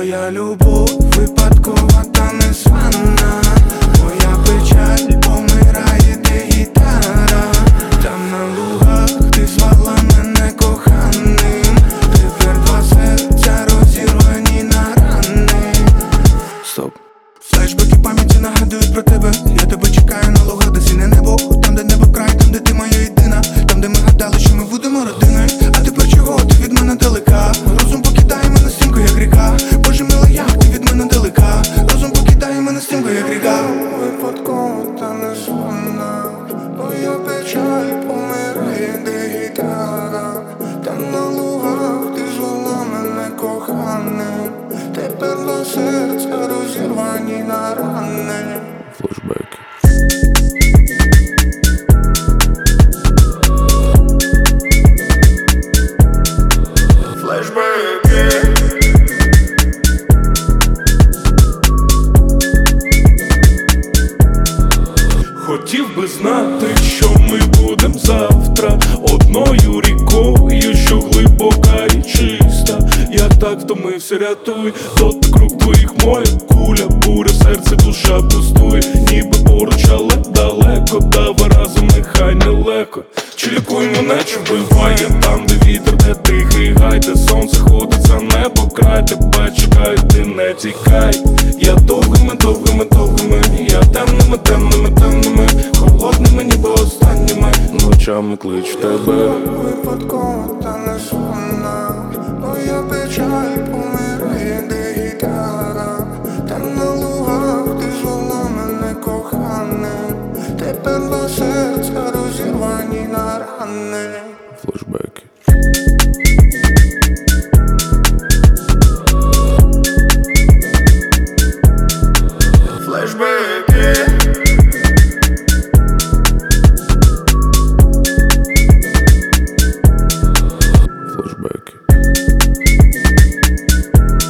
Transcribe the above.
Твоя любов випадкова та незвана. Моя печаль помирає, де гітара. Там на лугах ти звала мене коханим. Тепер два серця розірвані на рани. Стоп. Флешбеки пам'яті нагадують про тебе. Я тебе чекаю на лугах, де сине небо. Там, де небо край, там, де ти моя єдина. Там, де ми гадали, що ми будемо родиною. А тепер чого ти від мене далека? Розум покидає мене стрімко, як ріка. Боже мила, як ти від мене далека? Розум покидає мене стрімко, як ріка. Випадково та незвана. Моя печаль помирає, де гітара. Там на лугах ти звала мене коханим. Тепер два серця розірвані на рани. Флешбеки. Хотів би знати, що ми будем завтра. Одною рікою, що глибока і чиста. Я так втомився, рятуй. Дотик рук твоїх, моя куля, буря, серце, душа пустує. Ніби поруч, але далеко. Давай разом, нехай нелегко. Чи лікуй мене, чи вбиває. Там, де вітер, де тихий гай, де сонце ходить за небо край. Тебе чекаю, ти не тікай. Я довгими, довгими, довгими. Я темними, темними, темними, холодними, ніби останніми ночами кличу тебе. Випадково та незвана. Моя печаль помирає, де гітара. Там на лугах ти звала мене коханим. Тепер два серця розірвані на рани. Флешбеки. Флешбеки. Флешбеки.